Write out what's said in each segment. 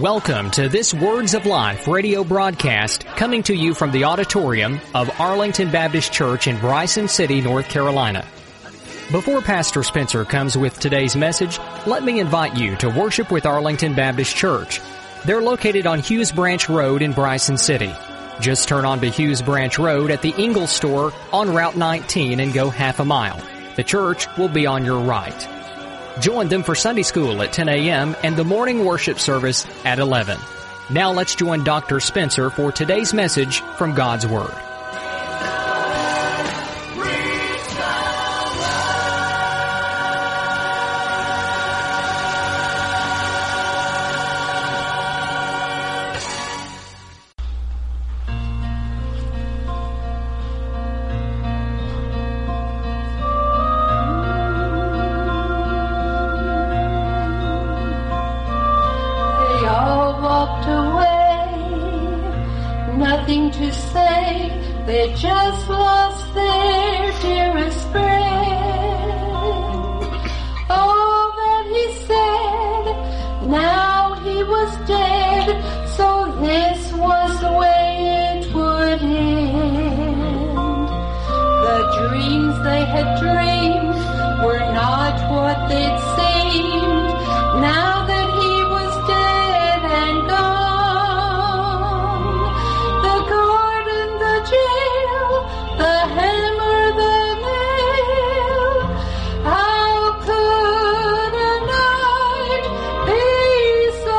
Welcome to this Words of Life radio broadcast coming to you from the auditorium of Arlington Baptist Church in Bryson City, North Carolina. Before Pastor Spencer comes with today's message, let me invite you to worship with Arlington Baptist Church. They're located on Hughes Branch Road in Bryson City. Just turn onto Hughes Branch Road at the Ingalls store on Route 19 and go half a mile. The church will be on your right. Join them for Sunday school at 10 a.m. and the morning worship service at 11. Now let's join Dr. Spencer for today's message from God's Word. They just lost their dearest friend. All that he said, now he was dead, so this was the way it would end. The dreams they had dreamed were not what they'd seemed, now that he was dead and gone. The hammer, the nail, how could a night be so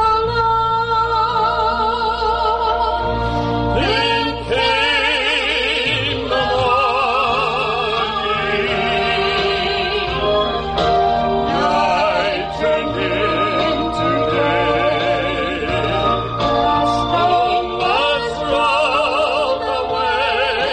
long? Then came the morning, night turned into day, storm was rolled away.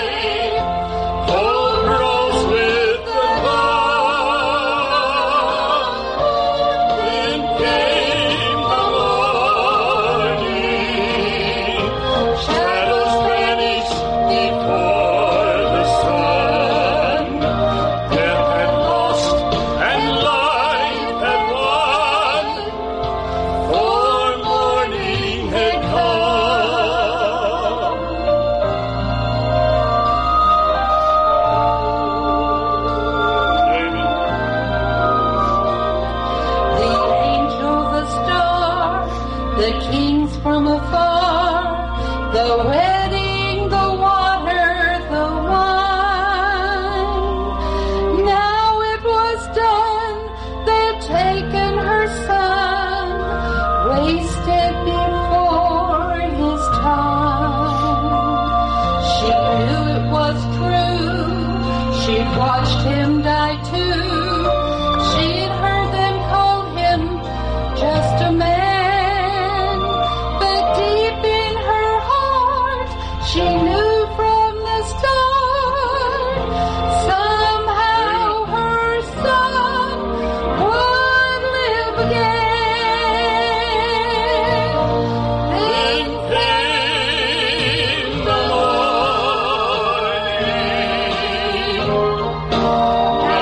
The kings from afar, the wedding, the water, the wine. Now it was done, they'd taken her son, wasted before his time. She knew it was true, she'd watched him die too. She'd heard them call him just a man. She knew from the start, somehow her son would live again. Then came the morning,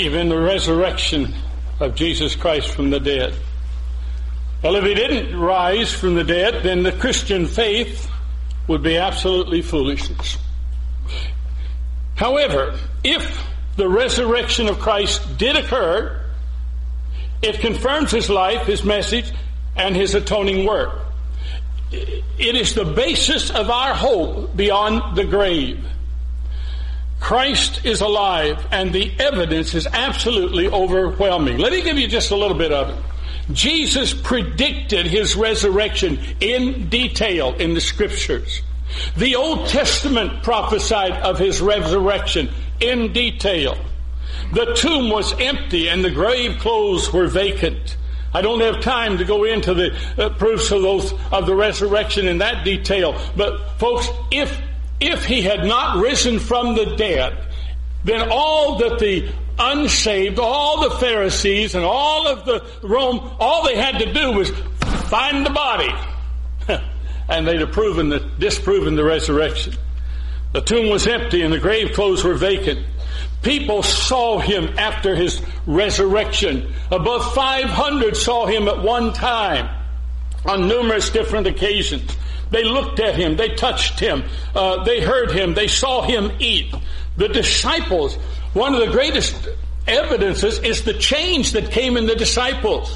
believe in the resurrection of Jesus Christ from the dead? Well, if he didn't rise from the dead, then the Christian faith would be absolutely foolishness. However, if the resurrection of Christ did occur, it confirms his life, his message, and his atoning work. It is the basis of our hope beyond the grave. Christ is alive, and the evidence is absolutely overwhelming. Let me give you just a little bit of it. Jesus predicted his resurrection in detail in the Scriptures. The Old Testament prophesied of his resurrection in detail. The tomb was empty and the grave clothes were vacant. I don't have time to go into the proofs of the resurrection in that detail. But folks, if he had not risen from the dead, then all that the unsaved, all the Pharisees and all of the Rome, all they had to do was find the body. And they'd have disproven the resurrection. The tomb was empty and the grave clothes were vacant. People saw him after his resurrection. Above 500 saw him at one time on numerous different occasions. They looked at him, they touched him, they heard him, they saw him eat. The disciples, one of the greatest evidences is the change that came in the disciples.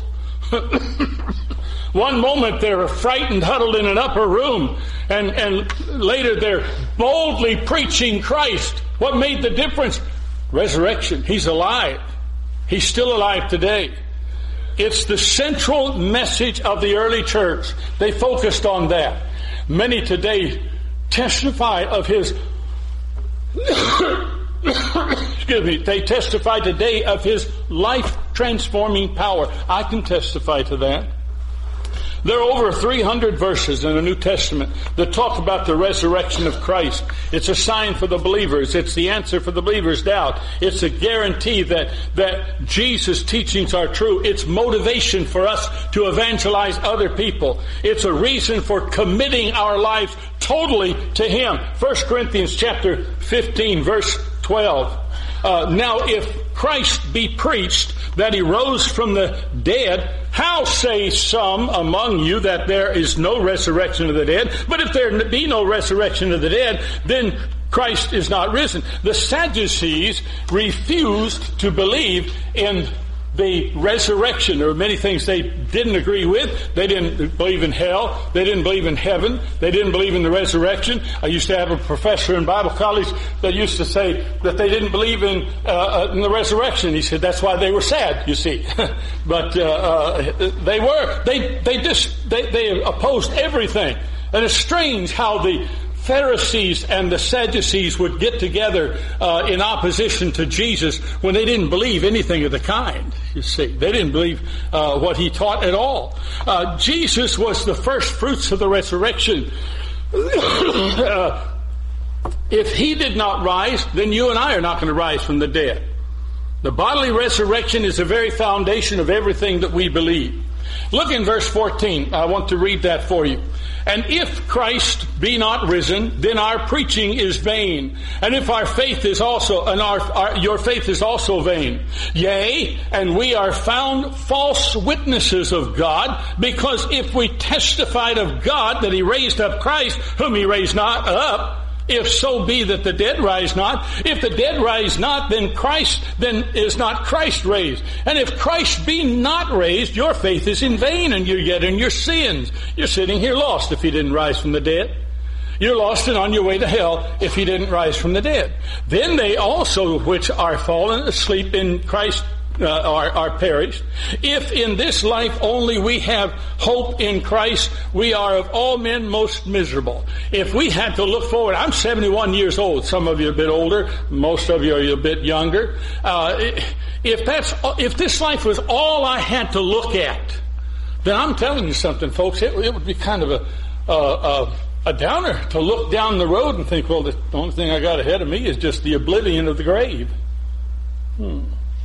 One moment they're frightened, huddled in an upper room, and later they're boldly preaching Christ. What made the difference? Resurrection. He's alive. He's still alive today. It's the central message of the early church. They focused on that. Many today testify of his they testify today of his life-transforming power. I can testify to that. There are over 300 verses in the New Testament that talk about the resurrection of Christ. It's a sign for the believers. It's the answer for the believer's doubt. It's a guarantee that Jesus' teachings are true. It's motivation for us to evangelize other people. It's a reason for committing our lives totally to him. 1 Corinthians chapter 15, verse 12. Now, if Christ be preached that he rose from the dead, how say some among you that there is no resurrection of the dead? But if there be no resurrection of the dead, then Christ is not risen. The Sadducees refused to believe in the resurrection. There were many things they didn't agree with. They didn't believe in hell. They didn't believe in heaven. They didn't believe in the resurrection. I used to have a professor in Bible college that used to say that they didn't believe in the resurrection. He said that's why they were sad, you see. But they were. They opposed everything. And it's strange how the Pharisees and the Sadducees would get together in opposition to Jesus when they didn't believe anything of the kind, you see. They didn't believe what he taught at all. Jesus was the first fruits of the resurrection. If he did not rise, then you and I are not going to rise from the dead. The bodily resurrection is the very foundation of everything that we believe. Look in verse 14. I want to read that for you. And if Christ be not risen, then our preaching is vain. And if our faith is also, and your faith is also vain. Yea, and we are found false witnesses of God, because if we testified of God that he raised up Christ, whom he raised not up, if so be that the dead rise not, if the dead rise not, then is not Christ raised. And if Christ be not raised, your faith is in vain, and you're yet in your sins. You're sitting here lost if he didn't rise from the dead. You're lost and on your way to hell if he didn't rise from the dead. Then they also which are fallen asleep in Christ are perished. If in this life only we have hope in Christ, we are of all men most miserable. If we had to look forward, I'm 71 years old. Some of you are a bit older. Most of you are a bit younger. If this life was all I had to look at, then I'm telling you something, folks. It would be kind of a downer to look down the road and think, well, the only thing I got ahead of me is just the oblivion of the grave.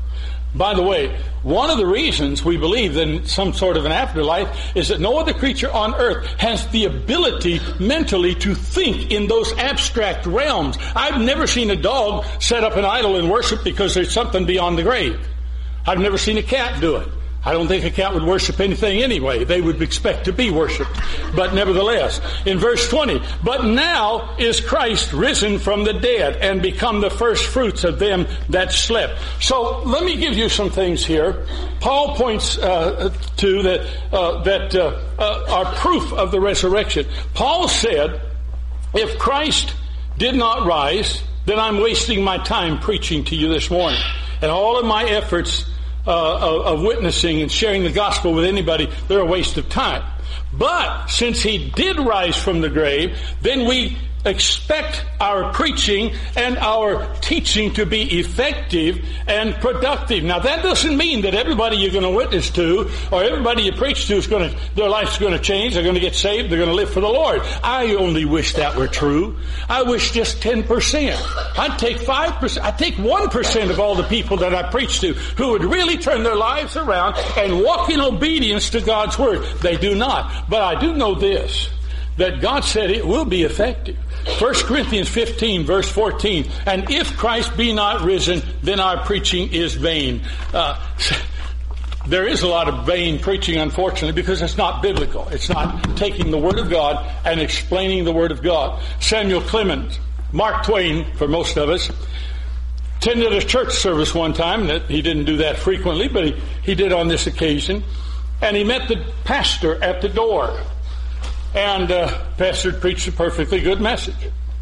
By the way, one of the reasons we believe in some sort of an afterlife is that no other creature on earth has the ability mentally to think in those abstract realms. I've never seen a dog set up an idol and worship because there's something beyond the grave. I've never seen a cat do it. I don't think a cat would worship anything anyway. They would expect to be worshipped. But nevertheless, in verse 20, but now is Christ risen from the dead and become the first fruits of them that slept. So let me give you some things here. Paul points to that are proof of the resurrection. Paul said, if Christ did not rise, then I'm wasting my time preaching to you this morning. And all of my efforts of witnessing and sharing the gospel with anybody, they're a waste of time. But since he did rise from the grave, then we expect our preaching and our teaching to be effective and productive. Now that doesn't mean that everybody you're going to witness to or everybody you preach to is their life's going to change, they're going to get saved, they're going to live for the Lord. I only wish that were true. I wish just 10%. I'd take 5%. I'd take 1% of all the people that I preach to who would really turn their lives around and walk in obedience to God's Word. They do not. But I do know this, that God said it will be effective. 1 Corinthians 15, verse 14, and if Christ be not risen, then our preaching is vain. There is a lot of vain preaching, unfortunately, because it's not biblical. It's not taking the Word of God and explaining the Word of God. Samuel Clemens, Mark Twain, for most of us, attended a church service one time. That he didn't do that frequently, but he did on this occasion. And he met the pastor at the door. And pastor preached a perfectly good message.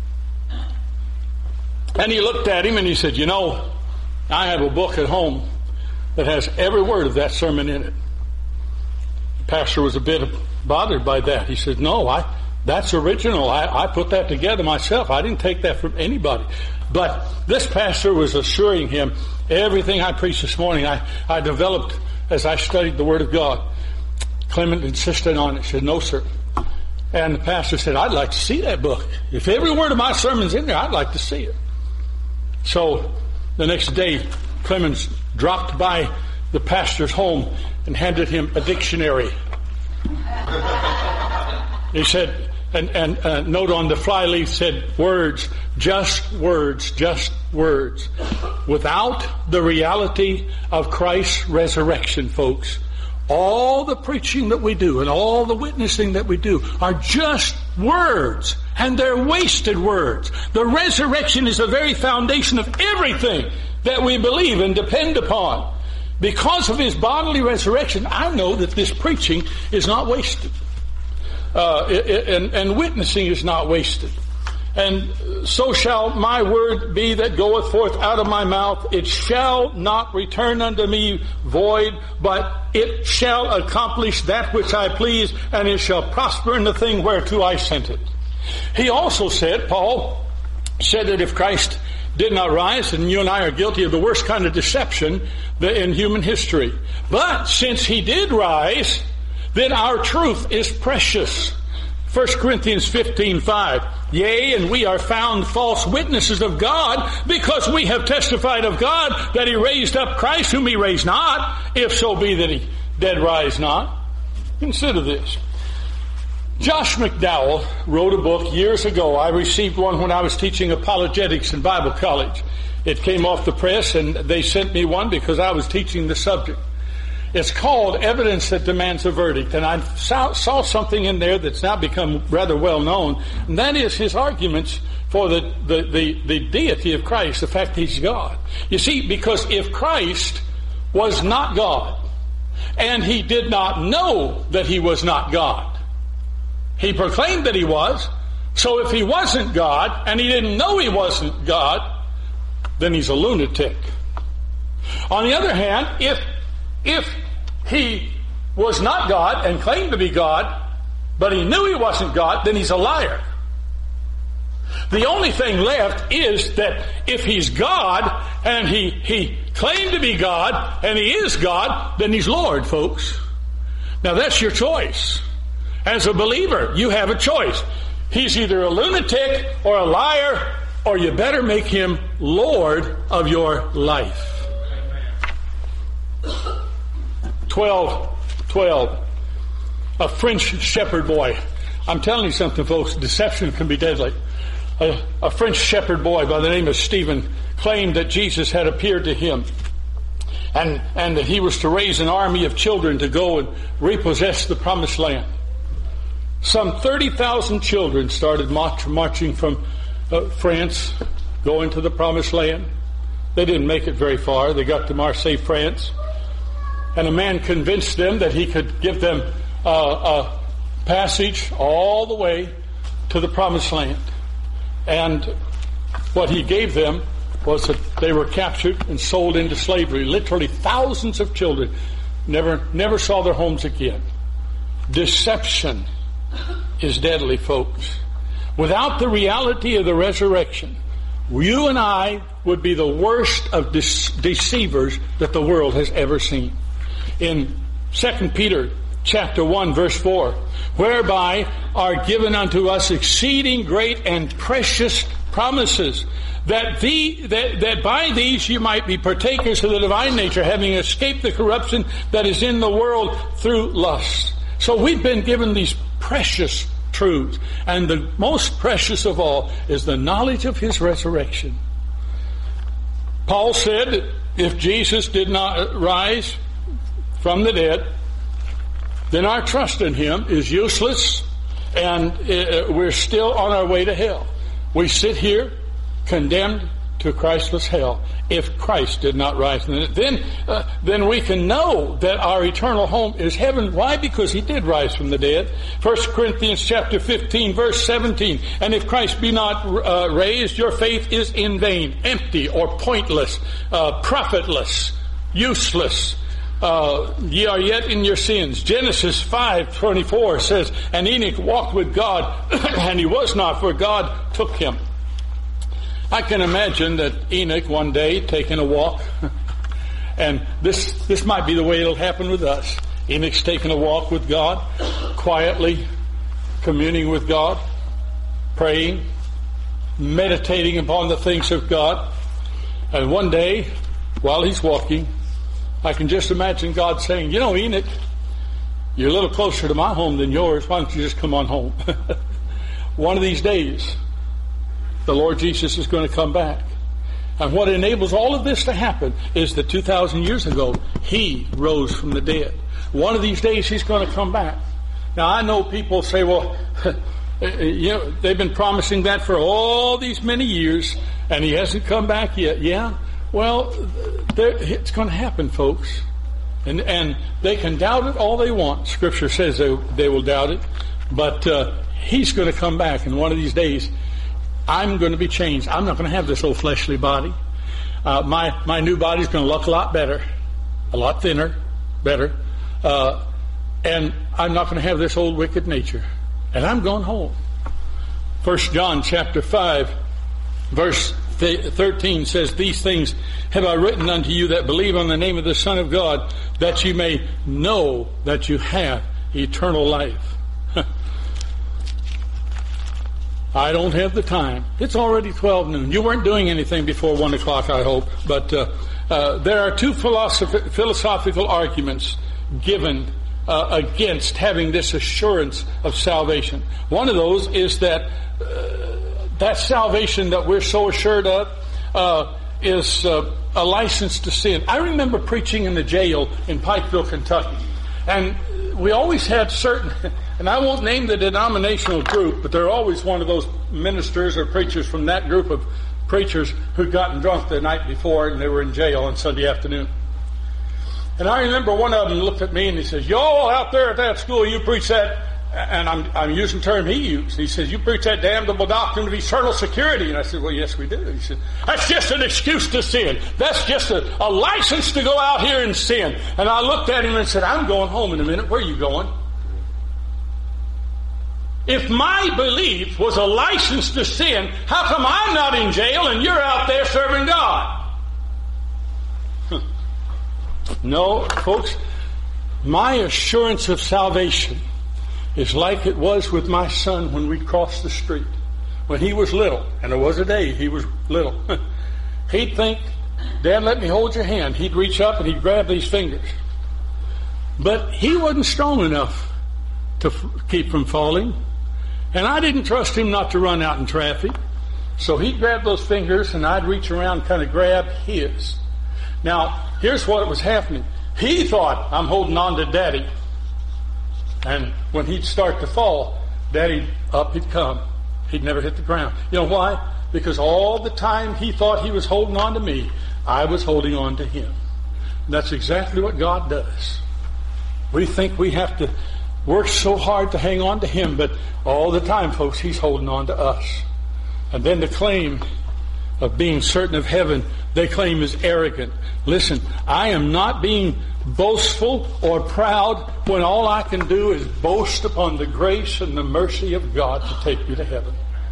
And he looked at him and he said, you know, I have a book at home that has every word of that sermon in it. The pastor was a bit bothered by that. He said, no, that's original. I put that together myself. I didn't take that from anybody. But this pastor was assuring him, everything I preached this morning, I developed as I studied the Word of God. Clement insisted on it. He said, no, sir. And the pastor said, I'd like to see that book. If every word of my sermon's in there, I'd like to see it. So the next day, Clemens dropped by the pastor's home and handed him a dictionary. He said, and a note on the flyleaf said, words, just words, just words. Without the reality of Christ's resurrection, folks, all the preaching that we do and all the witnessing that we do are just words, and they're wasted words. The resurrection is the very foundation of everything that we believe and depend upon. Because of His bodily resurrection, I know that this preaching is not wasted. And witnessing is not wasted. And so shall my word be that goeth forth out of my mouth. It shall not return unto me void, but it shall accomplish that which I please, and it shall prosper in the thing whereto I sent it. He also said, Paul said that if Christ did not rise, then you and I are guilty of the worst kind of deception in human history. But since He did rise, then our truth is precious. 1 Corinthians 15:5. Yea, and we are found false witnesses of God, because we have testified of God that He raised up Christ, whom He raised not, if so be that He did rise not. Consider this. Josh McDowell wrote a book years ago. I received one when I was teaching apologetics in Bible college. It came off the press, and they sent me one because I was teaching the subject. It's called Evidence That Demands a Verdict, and I saw something in there that's now become rather well known, and that is his arguments for the deity of Christ, the fact that He's God. You see, because if Christ was not God, and He did not know that He was not God, He proclaimed that He was, so if He wasn't God, and He didn't know He wasn't God, then He's a lunatic. On the other hand, if He was not God and claimed to be God, but He knew He wasn't God, then He's a liar. The only thing left is that if He's God and He claimed to be God and He is God, then He's Lord, folks. Now that's your choice. As a believer, you have a choice. He's either a lunatic or a liar, or you better make Him Lord of your life. 12:12. A French shepherd boy. I'm telling you something, folks. Deception can be deadly. A French shepherd boy by the name of Stephen claimed that Jesus had appeared to him, and that he was to raise an army of children to go and repossess the promised land. Some 30,000 children started marching from France, going to the promised land. They didn't make it very far. They got to Marseille, France. And a man convinced them that he could give them a passage all the way to the promised land. And what he gave them was that they were captured and sold into slavery. Literally thousands of children never saw their homes again. Deception is deadly, folks. Without the reality of the resurrection, you and I would be the worst of deceivers that the world has ever seen. In 2 Peter chapter 1, verse 4, whereby are given unto us exceeding great and precious promises, that by these you might be partakers of the divine nature, having escaped the corruption that is in the world through lust. So we've been given these precious truths, and the most precious of all is the knowledge of His resurrection. Paul said, if Jesus did not rise from the dead, then our trust in Him is useless, and we're still on our way to hell. We sit here condemned to Christless hell if Christ did not rise from the dead. Then we can know that our eternal home is heaven. Why? Because He did rise from the dead. 1 Corinthians chapter 15, verse 17. And if Christ be not raised, your faith is in vain, empty or pointless, profitless, useless. Ye are yet in your sins. Genesis 5:24 says, and Enoch walked with God, and he was not, for God took him. I can imagine that Enoch one day taking a walk, and this might be the way it'll happen with us. Enoch's taking a walk with God, quietly communing with God, praying, meditating upon the things of God. And one day, while he's walking, I can just imagine God saying, you know, Enoch, you're a little closer to my home than yours. Why don't you just come on home? One of these days, the Lord Jesus is going to come back. And what enables all of this to happen is that 2,000 years ago, He rose from the dead. One of these days, He's going to come back. Now, I know people say, well, you know, they've been promising that for all these many years, and He hasn't come back yet. Yeah? Well, it's going to happen, folks. And they can doubt it all they want. Scripture says they will doubt it. But He's going to come back, and one of these days, I'm going to be changed. I'm not going to have this old fleshly body. My new body is going to look a lot better, a lot thinner, better. And I'm not going to have this old wicked nature. And I'm going home. 1 John chapter 5, verse 13 says, these things have I written unto you that believe on the name of the Son of God, that you may know that you have eternal life. I don't have the time. It's already 12 noon. You weren't doing anything before 1 o'clock, I hope. But there are two philosophical arguments given against having this assurance of salvation. One of those is that that salvation that we're so assured of is a license to sin. I remember preaching in the jail in Pikeville, Kentucky. And we always had certain, and I won't name the denominational group, but they're always one of those ministers or preachers from that group of preachers who'd gotten drunk the night before and they were in jail on Sunday afternoon. And I remember one of them looked at me and he says, y'all out there at that school, you preach that, and I'm using the term he used. He says, you preach that damnable doctrine of eternal security. And I said, well, yes, we do. He said, that's just an excuse to sin. That's just a license to go out here and sin. And I looked at him and said, I'm going home in a minute. Where are you going? If my belief was a license to sin, how come I'm not in jail and you're out there serving God? No, folks, my assurance of salvation is like it was with my son when we crossed the street. When he was little, and there was a day he was little, he'd think, Dad, let me hold your hand. He'd reach up and he'd grab these fingers. But he wasn't strong enough to keep from falling. And I didn't trust him not to run out in traffic. So he'd grab those fingers and I'd reach around and kind of grab his. Now, here's what was happening. He thought, I'm holding on to Daddy. And when he'd start to fall, Daddy, up he'd come. He'd never hit the ground. You know why? Because all the time he thought he was holding on to me, I was holding on to him. And that's exactly what God does. We think we have to work so hard to hang on to him, but all the time, folks, he's holding on to us. And then the claim of being certain of heaven, they claim is arrogant. Listen, I am not being boastful or proud when all I can do is boast upon the grace and the mercy of God to take me to heaven.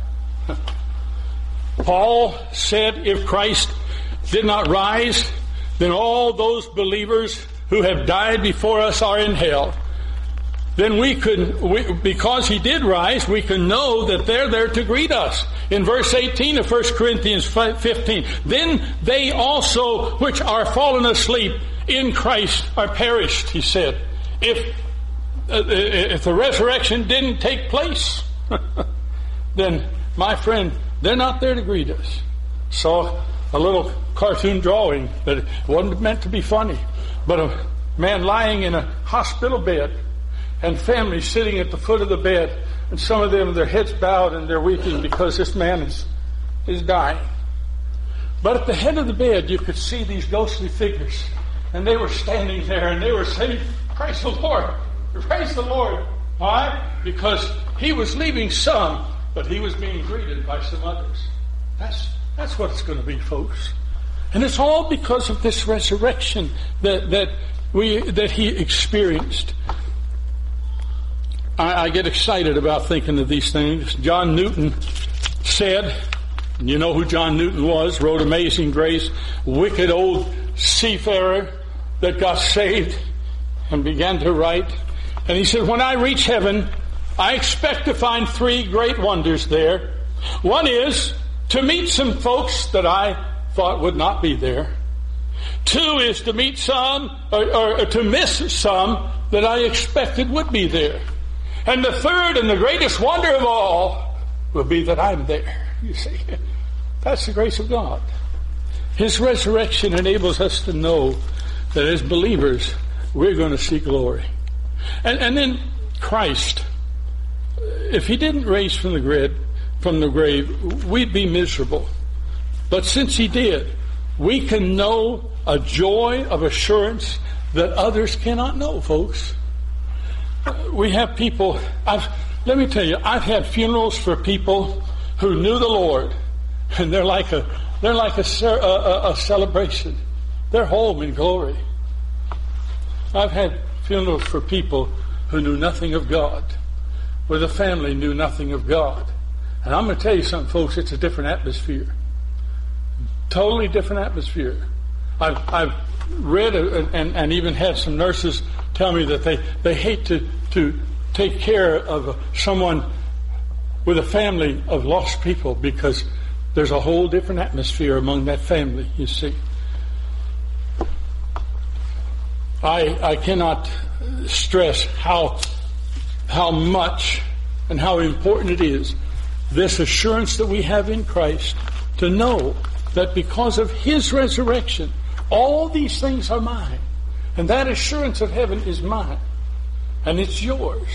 Paul said, if Christ did not rise, then all those believers who have died before us are in hell. Then because he did rise, we can know that they're there to greet us. In verse 18 of 1 Corinthians 15, then they also which are fallen asleep in Christ are perished, he said. If the resurrection didn't take place, then, my friend, they're not there to greet us. Saw a little cartoon drawing that it wasn't meant to be funny, but a man lying in a hospital bed and family sitting at the foot of the bed, and some of them, their heads bowed and they're weeping because this man is dying. But at the head of the bed, you could see these ghostly figures, and they were standing there and they were saying, praise the Lord, praise the Lord. Why? Because he was leaving some, but he was being greeted by some others. That's what it's going to be, folks. And it's all because of this resurrection that he experienced. I get excited about thinking of these things. John Newton said, and you know who John Newton was, wrote Amazing Grace, wicked old seafarer that got saved and began to write. And he said, when I reach heaven, I expect to find 3 great wonders there. One is to meet some folks that I thought would not be there. 2 is to meet some, or to miss some that I expected would be there. And the 3rd and the greatest wonder of all will be that I'm there. You see, that's the grace of God. His resurrection enables us to know that as believers, we're going to see glory. And then Christ, if he didn't raise from the grave, we'd be miserable. But since he did, we can know a joy of assurance that others cannot know, folks. We have people, let me tell you, I've had funerals for people who knew the Lord, and they're like a celebration. They're home in glory. I've had funerals for people who knew nothing of God, where the family knew nothing of God. And I'm going to tell you something, folks, it's a different atmosphere. Totally different atmosphere. I've read and even had some nurses tell me that they hate to take care of someone with a family of lost people because there's a whole different atmosphere among that family, you see. I cannot stress how much and how important it is, this assurance that we have in Christ, to know that because of his resurrection, all these things are mine. And that assurance of heaven is mine. And it's yours.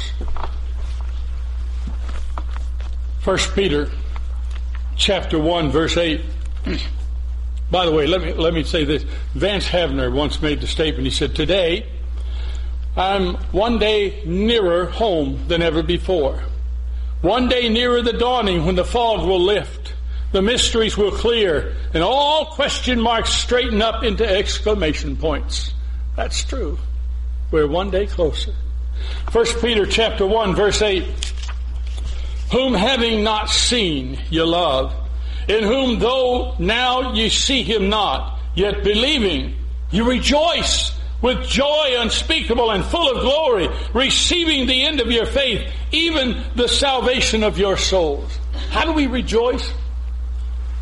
1 Peter chapter 1, verse 8. By the way, let me say this. Vance Havner once made the statement. He said, today, I'm one day nearer home than ever before. One day nearer the dawning when the fog will lift, the mysteries will clear, and all question marks straighten up into exclamation points. That's true. We're one day closer. 1 Peter chapter 1, verse 8. Whom having not seen you love, in whom though now ye see him not, yet believing you rejoice with joy unspeakable and full of glory, receiving the end of your faith, even the salvation of your souls. How do we rejoice?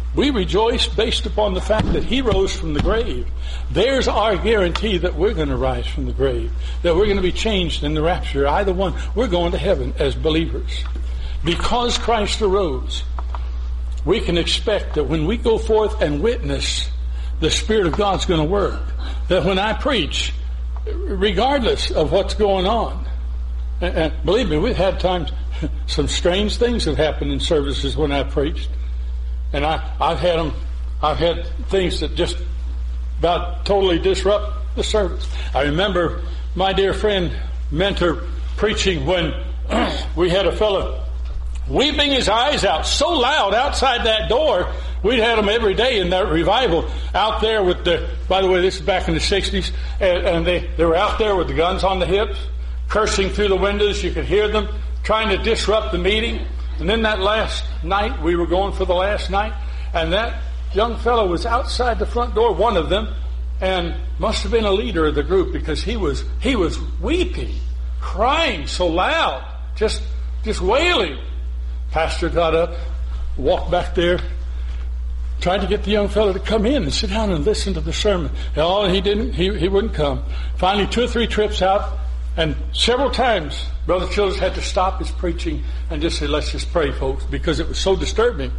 We rejoice based upon the fact that he rose from the grave. There's our guarantee that we're going to rise from the grave, that we're going to be changed in the rapture. Either one, we're going to heaven as believers. Because Christ arose, we can expect that when we go forth and witness, the Spirit of God's going to work. That when I preach, regardless of what's going on, and believe me, we've had times, some strange things have happened in services when I preached. And I've had things that just about totally disrupt the service. I remember my dear friend, mentor, preaching when we had a fellow weeping his eyes out so loud outside that door. We'd had them every day in that revival out there with by the way, this is back in the 60s, and they were out there with the guns on the hips, cursing through the windows. You could hear them trying to disrupt the meeting. And then that last night, we were going for the last night, and that young fellow was outside the front door, one of them, and must have been a leader of the group because he was weeping, crying so loud, just wailing. Pastor got up, walked back there, tried to get the young fellow to come in and sit down and listen to the sermon. And he didn't. He wouldn't come. Finally, 2 or 3 trips out, and several times, Brother Childers had to stop his preaching and just say, let's just pray, folks, because it was so disturbing.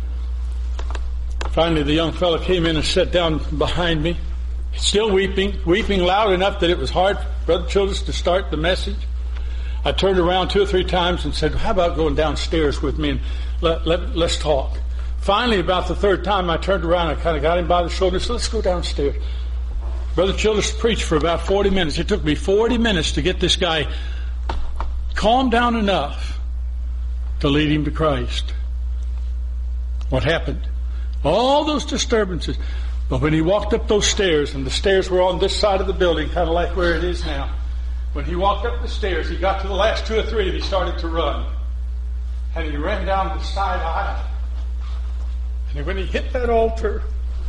Finally, the young fellow came in and sat down behind me, still weeping loud enough that it was hard for Brother Childers to start the message. I turned around 2 or 3 times and said, how about going downstairs with me and let's talk. Finally, about the 3rd time, I turned around and kind of got him by the shoulder and said, let's go downstairs. Brother Childers preached for about 40 minutes. It took me 40 minutes to get this guy calmed down enough to lead him to Christ. What happened? All those disturbances. But when he walked up those stairs, and the stairs were on this side of the building, kind of like where it is now. When he walked up the stairs, he got to the last 2 or 3 and he started to run. And he ran down the side aisle. And when he hit that altar,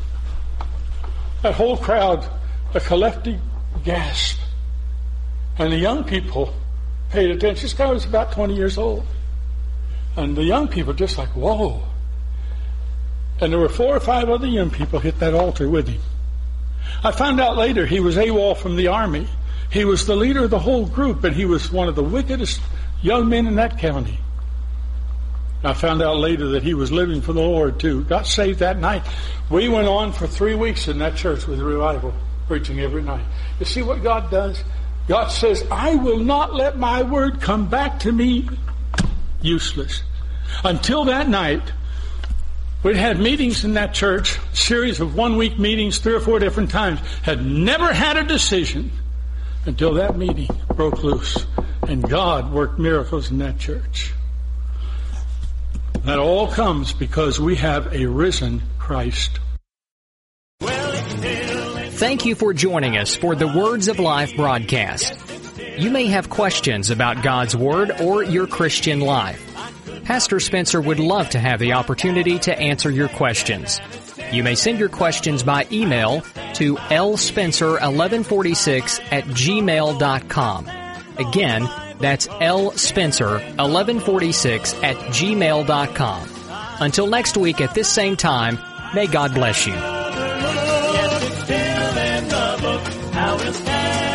that whole crowd, a collective gasp. And the young people paid attention. This guy was about 20 years old. And the young people just like, whoa. And there were 4 or 5 other young people hit that altar with him. I found out later he was AWOL from the Army. He was the leader of the whole group, and he was one of the wickedest young men in that county. I found out later that he was living for the Lord too. Got saved that night. We went on for 3 weeks in that church with revival, preaching every night. You see what God does? God says, I will not let my word come back to me useless. Until that night, we'd had meetings in that church, a series of 1-week meetings, 3 or 4 different times. Had never had a decision until that meeting broke loose. And God worked miracles in that church. That all comes because we have a risen Christ. Thank you for joining us for the Words of Life broadcast. You may have questions about God's Word or your Christian life. Pastor Spencer would love to have the opportunity to answer your questions. You may send your questions by email to lspencer1146@gmail.com. Again, that's lspencer1146@gmail.com. Until next week at this same time, may God bless you.